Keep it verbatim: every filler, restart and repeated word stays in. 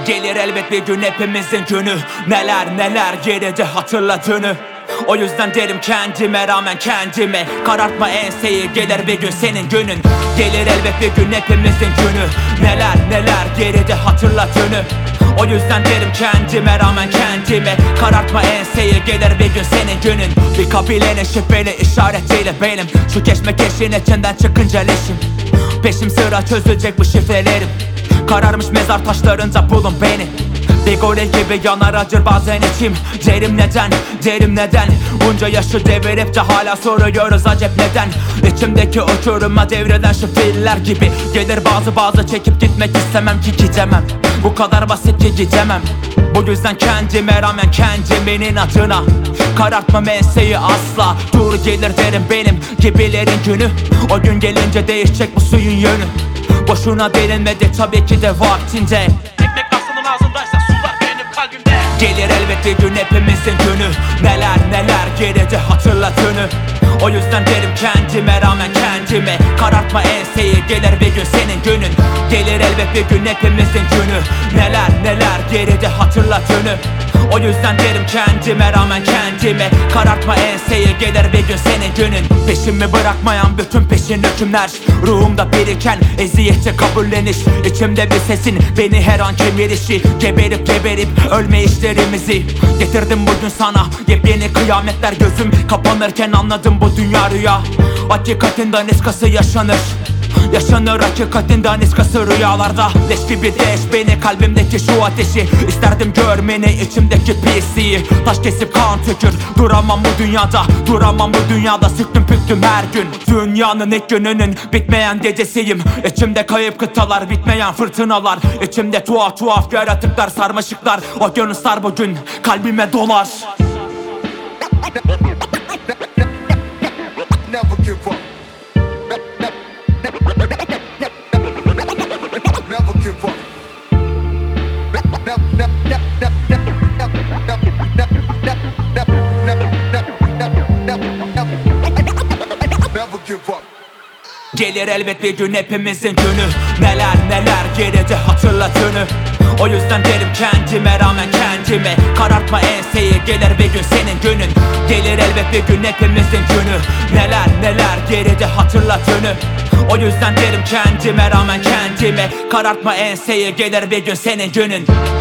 Gelir elbet bir gün hepimizin günü. Neler neler geride hatırladığını. O yüzden derim kendime rağmen kendime, karartma enseyi, gelir bir gün senin günün. Gelir elbet bir gün hepimizin günü. Neler neler geride hatırladığını. O yüzden derim kendime rağmen kendime, karartma enseyi, gelir bir gün senin günün. Bir kabilenin şifreli işaretiyle benim, şu keşmekeşin içinden çıkınca leşim. Peşim sıra çözülecek bu şifrelerim. Kararmış mezar taşlarınca bulun beni. Bir goril gibi yanar acır bazen içim. Derim neden, derim neden. Bunca yaşı devirip de hala soruyoruz acep neden. İçimdeki uçuruma devreden şu filler gibi. Gelir bazı bazı çekip gitmek istemem ki gidemem. Bu kadar basit ki gidemem. Bu yüzden kendime rağmen kendimin inadına, karartmam enseyi asla. Dur gelir derim benim gibilerin günü. O gün gelince değişecek bu suyun yönü. Boşuna delinmedi tabii ki de vaktinde. Ekmek aslanın ağzındaysa sular benim kalbimde. Gelir elbet bir gün hepimizin günü. Neler neler geride hatırladığını. O yüzden derim kendime rağmen kendime, karartma enseyi, gelir bir gün senin günün. Gelir elbet bir gün hepimizin günü. Neler neler geride hatırladığını. O yüzden derim kendime rağmen kendime, karartma enseyi, gelir bir gün senin günün. Peşimi bırakmayan bütün peşin hükümler, ruhumda biriken eziyeti kabulleniş. İçimde bir sesin beni her an kemirişi. Geberip geberip ölme işlerimizi getirdim bugün sana. Yepyeni kıyametler gözüm kapanırken anladım bu dünya rüya. Hakikatin daniskası yaşanır. Yaşanır hakikatin daniskası rüyalarda. Leş gibi deş beni, kalbimdeki şu ateşi. İsterdim görmeni, içimdeki pisliği. Taş kesip kan tükür, duramam bu dünyada. Duramam bu dünyada, sıktım püktüm her gün. Dünyanın ilk gününün bitmeyen gecesiyim. İçimde kayıp kıtalar, bitmeyen fırtınalar. İçimde tuhaf tuhaf yaratıklar, sarmaşıklar. O gönül sar bugün kalbime dolar. Never give up. Never give up. Never give up. Gelir elbet bir gün hepimizin günü. Neler neler geride hatırladığını. O yüzden derim kendime rağmen kendime, karartma enseyi, gelir bir gün senin günün. Gelir elbet bir gün hepimizin günü. Neler neler geride hatırladığını. O yüzden derim kendime rağmen kendime, karartma enseyi, gelir bir gün senin günün.